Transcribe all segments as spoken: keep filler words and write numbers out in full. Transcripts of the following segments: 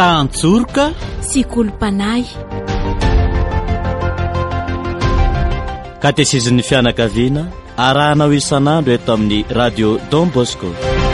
Tantsorika sy Kolompanay. Katezizin'ny fianakaviana arahanao isan'andro eto amin'ny radio Don Bosco.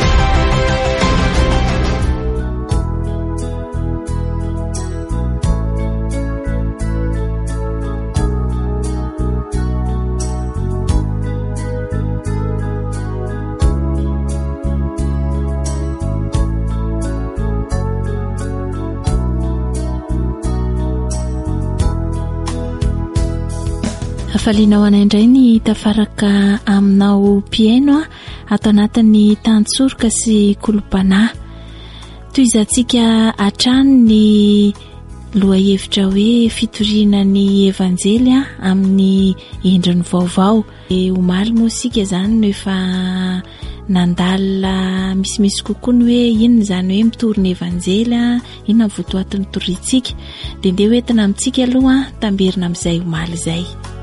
Falinao anaindray ny tafaraka aminao piaino atao anatin'ny Tantsorika sy Kolompanay. Toizantsika hatrany ny lohahevitra hoe fitoriana ny evanjely amin'ny endriny vaovao. Omaly moa sika zany no efa nandalina misimisy kokoa ny hoe inona zany hoe mitorina evanjely, inona votoatin'ny torintsika. Dia ndeha hoentina amintsika aloha tamberina amin'izay omaly izay.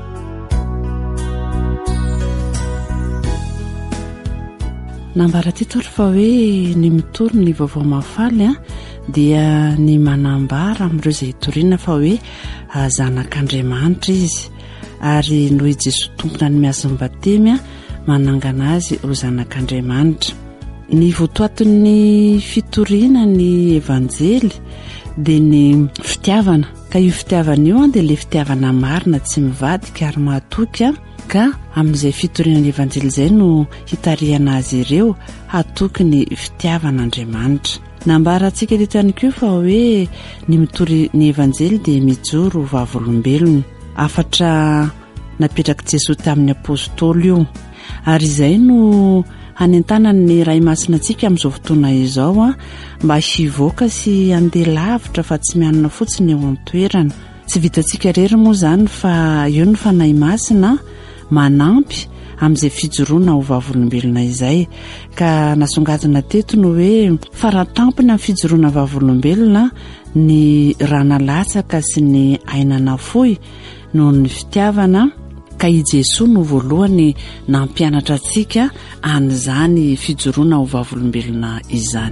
Nambara titolo fa hoe ny mitorina ny vaovao mafaly a dia ny manambara amin'ireo izay toriana fa hoe zanak'Andriamanitra izy, ary noho i Jesoa tompona ny miazon'ny batemy a manangana azy ho zanak'Andriamanitra. Ny votoatin'ny fitoriana ny evanjely dia ny fitiavana, ka io fitiavana io a dia ilay fitiavana marina tsy mivadika ary mahatoky a, ka amin'izay fitoriana ny evanjely izay no hitarihana azy ireo hatoky ny fitiavan'Andriamanitra. Nambara antsika teto ihany koa fa hoe ny mitory ny evanjely dia mijoro vavolombelona, afatra napetraka Jesoa tamin'ny apôstôly io, ary izay no hanentana ny ray masina antsika amin'izao fotoana izao a mba hivoaka sy handeha lavitra fa tsy mianana fotsiny eo an-toerana. Tsy vitantsika rery moa zany fa eo ny fanahy masina manampy amin'izay fijoroana ho vavolombelona izay, ka nasongadina teto no hoe faratampony amin'ny fijoroana vavolombelona ny ranalatsaka sy ny ainana fohy noho ny fitiavana, ka i Jesoa no voalohany nampianatra antsika an'izany fijoroana ho vavolombelona izany.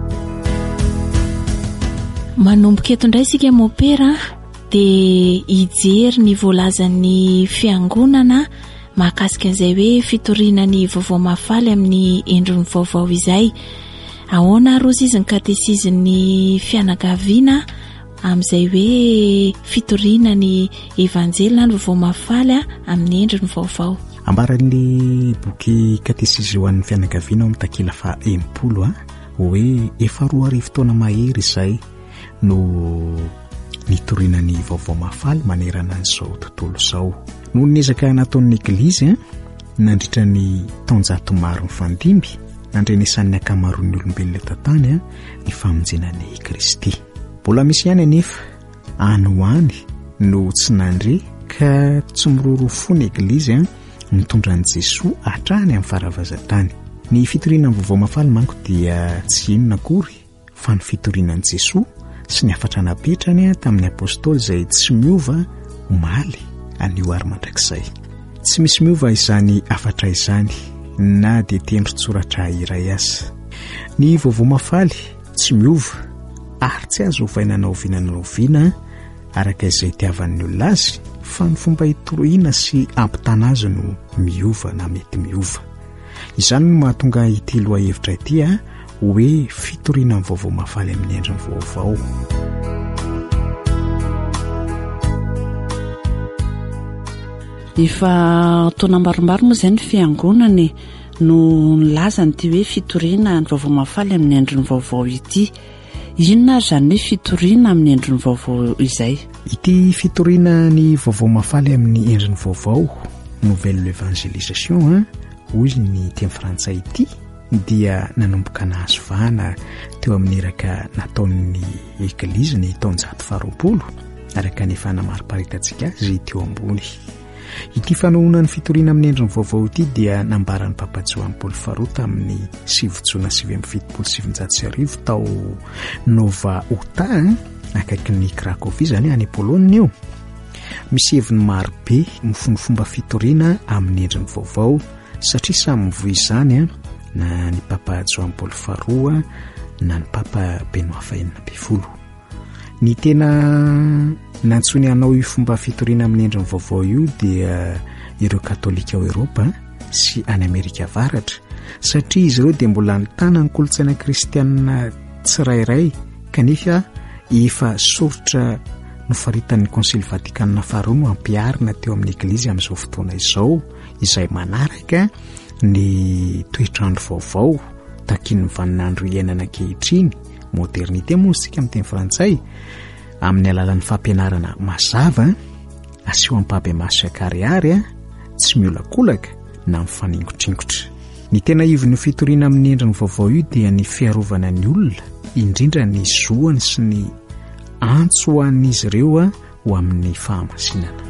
Manomboka eto indray isika mopera dia hijery ny voalazan'ny fiangonana mahakasika an'izay hoe fitoriana ny vaovao mafaly amin'ny endriny vaovao izay. Ahoana rozy izy ny katesizin'ny fianakaviana amin'izay hoe fitoriana ny evanjely na ny vaovao mafaly amin'ny endriny vaovao. Ambaran'ny boky katesizy ho an'ny fianakaviana amin'ny takela fa enimpolo a hoe efa roa arivo taona mahery izay no nitoriana ny vaovao mafaly manerana an'izao tontolo izao. Noho ny ezaka nataon'ny Eglizy nandritra ny taonjato maro mifandimby nandrenesan'ny akamaroan'ny olombelona tantany ny famonjenan'ny Kristy. Mbola misy ihany anefa any ho any no tsy nandre ka tsy miroro fo ny Eglizy mitondra an'i Jesoa hatrany amin'ny faravazan-tany. Ny fitoriana ny vaovao mafaly manko dia tsy inona akory fa ny fitoriana an'i Jesoa sy ny afatra napetrany tamin'ny apôstôly izay tsy miova omaly anio ary mandrakizay. Tsy misy miova izany afatra izany na dia tendron-tsoratra iray aza. Ny vaovao mafaly tsy miova ary tsy azo hovaina oviana na oviana araka izay itiavan'ny olona azy, fa ny fomba hitorohina sy ampitana azy no miova na mety miova. Izany no mahatonga ity lohahevitra ity hoe fitoriana ny vaovao mafaly amin'ny endriny vaovao. Efa taona maromaro moa izay ny fiangonany no nilaza n'ity hoe fitoriana ny vaovao mafaly amin'ny endriny vaovao ity. Inona ary zany hoe fitoriana amin'ny endriny vaovao izay? Ity fitoriana ny vaovao mafaly amin'ny endriny vaovao, nouvelle évangélisation hoy ny teny frantsay ity, dia nanomboka nahazovana teo amin'ny iraka nataon'ny Eglizy ny taonjato faharoapolo araka ny fanamariparitana azy teo ambony. Ity fanohana ny fitoriana amin'ny endriny vaovao ity dia nambaran'ny Papa Joany Paoly faharoa tamin'ny sivy jona sivy amby fitopolo sy sivinjato sy arivo tao Nova Ota akaiky ny Cracovie zany any Pôlôna io. Misy heviny maro be mifomba fitoriana amin'ny endriny vaovao satria samy mivohy izany na ny Papa Joany Paoly faharoa na ny Papa Benoît fahaenina ambin'ny folo. ny tena nantsony anao io fomba fitoriana amin'ny endriny vaovao io dia ireo katolika ao Eropa sy any Amerika Avaratra, satria izy ireo dia mbola nitana ny kolotsaina kristianina tsirairay kanefa efa soritra nofaritan'ny konsily Vatikanina faharoa no ampiarina teo amin'ny eglizy amin'izao fotoana izao, izay manaraka ny toetrandro vaovao takin'ny vaninandro iainana ankehitriny, modernité moa isika amin'ny teny frantsay, amin'ny alalan'ny fampianarana mazava aseho ampabe-maso akariary tsy miolakolaka na mifaningotr'ingotra. Ny tena ivon'ny fitoriana amin'ny endriny vaovao io dia ny fiarovana ny olona, indrindra ny zoany sy ny antso ho an'izy ireo ho amin'ny fahamasinana.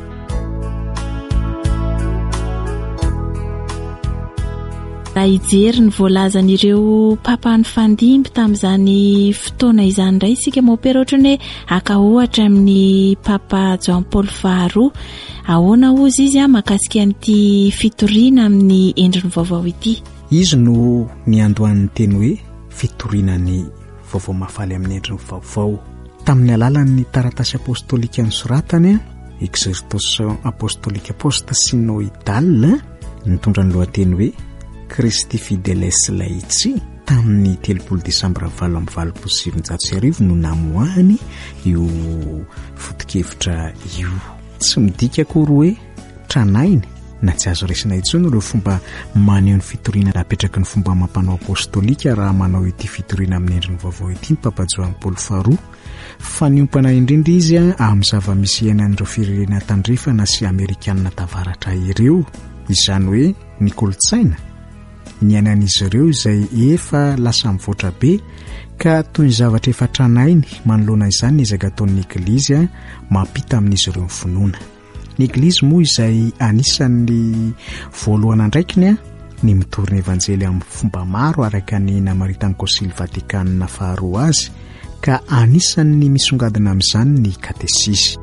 Raha ijery ny voalazan'ireo papany fandimby tamin'izany fotoana izany indray isika mopera ohatrany hoe aka ohatra amin'ny papa Jean Paul faharoa, ahoana ozy izy a makasika an'ity fitoriana amin'ny endriny vaovao ity? Izy no ny andohan'ny teny hoe fitoriana ny vaovao mafaly amin'ny endriny vaovao. Tamin'ny alalan'ny taratasy apostolika nosoratany Exercitation apostolique apostasinoidal nitondra ny lohateny hoe Christi Fideles Laici tamin'ny telopolo desambra valo amby valopolo sy sivinjato sy arivo no namoahany io foto-kevitra io. Tsy midika akory hoe tranainy na tsy azo resina intsony ireo fomba maneho ny fitoriana apetraky ny fomba mampanao apostolika raha manao ity fitoriana amin'ny endriny vaovao ity ny papa Jean Paul faharoa, fa niompana indrindra izy amin'ny zava-misy iainan'ireo firenena tandrefana sy Amerikanina tavaratra ireo, izany hoe ny kolotsaina ny ainan'izy ireo izay efa lasa mivoatra be ka toy ny zavatra efa tranainy manoloana izany ezaka ataon'ny eglizy mampita amin'izy ireo ny finoana. Ny eglizy moa izay anisan'ny voalohana andraikiny ny mitorina evanjely amin'ny fomba maro araka ny namaritany konsily Vatikanina faharoa azy, ka anisan'ny misongadina amin'izany ny katesisy.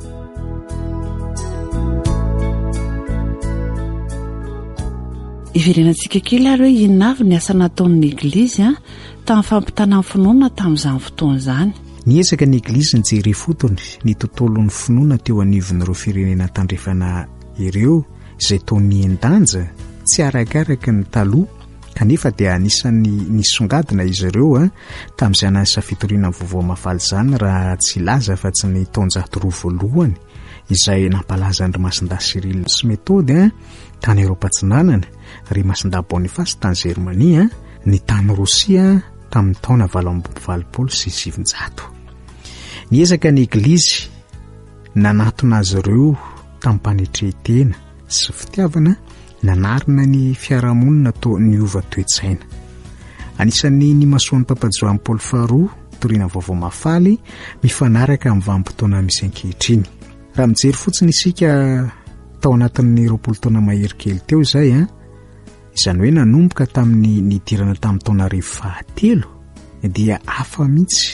Iverenantsika kely ary hoe inona avy ny asa nataon'ny eglizy a tamin'ny fampitana amin'ny finoana tamin'izany fotoana izany. Niezaka ny eglizy nijery fotony ny tontolon'ny finoana teo anivon'ireo firenena tandrefana ireo izay toa niendanja tsy arakaraka ny taloha, kanefa dia anisan'ny nisongadina izy ireo a tamin'izay anasa fitoriana vaovao mafaly izany raha tsy laza fa tsy ny taonjato roa voalohany izay nampalaza Andry Masinda Cyril sy Méthode a tany Eropa Atsinanana, ry Masinda Boniface tany Germania, ny tany Rosia tamin'ny taona valo amby valopolo sy sivinjato. Niezaka ny eglizy nanatona azy ireo tamin'ny mpanetretena sy fitiavana, nanarina ny fiarahamonina toa niova toe-tsaina. Anisan'ny ny masoan'ny papa Jean Paul faharoa toriana vaovao mafaly mifanaraka amin'ny vanim-potoana misy ankehitriny. Raha mijery fotsiny isika tao anatin'ny roapolo taona mahery kely teo izay a, izany hoe nanomboka tamin'ny nidirana tamin'ny taona arivo fahatelo, dia hafa mihitsy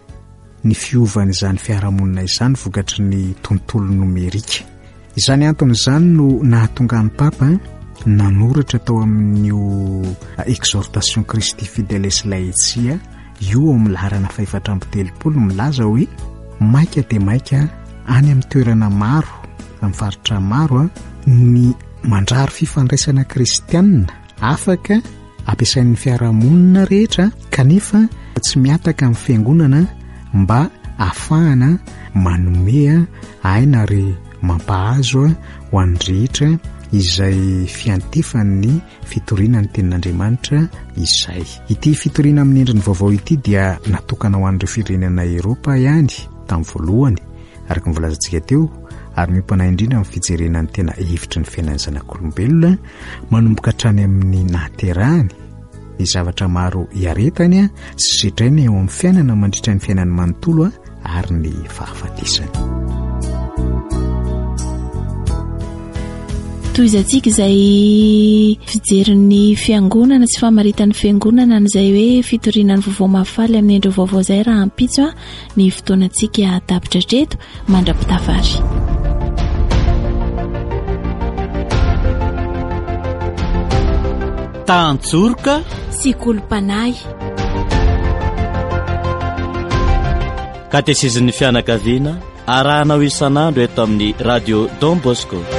ny fiovana izany fiarahamonina izany vokatry ny tontolo nomerika. Izany antony izany no nahatonga ny papa nanoratra tao amin'io Exhortation Christi Fideles Laici io amin'ny laharana faefatra amby telopolo milaza hoe maika dia maika any amin'ny toerana maro amin'ny faritra maro ny mandrary fifandraisana kristianina afaka ampiasain'ny fiarahamonina rehetra, kanefa tsy miataka amin'ny fiangonana mba ahafahana manome aina ary mampahazo ho an'ny rehetra izay fiantefan'ny fitoriana ny tenin'Andriamanitra izay. Ity fitoriana amin'ny endriny vaovao ity dia natokana ho an'ireo firenena Eropa ihany tamin'ny voalohany araka ny volazantsika teo, ary miompana indrindra amin'ny fijerenany tena hevitry ny fiainan'ny zanak'olombelona manomboka hatrany amin'ny nahaterahany ny zavatra maro hiaretany sy sitrainy eo amin'ny fiainana mandritra ny fiainany manontolo ary ny fahafatesany. Toy izantsika izay fijerin'ny fiangonana sy famaritan'ny fiangonana n'izay hoe fitoriana ny vaovao mafaly amin'ny endriny vaovao izay raha ampitso ny fotoanantsika tapitra hatreto mandra-pitafary. Tantsorika sy kolom-panahy. katesizin'ny fianakaviana arahanao isan'andro eto amin'ny radio Don Bosco.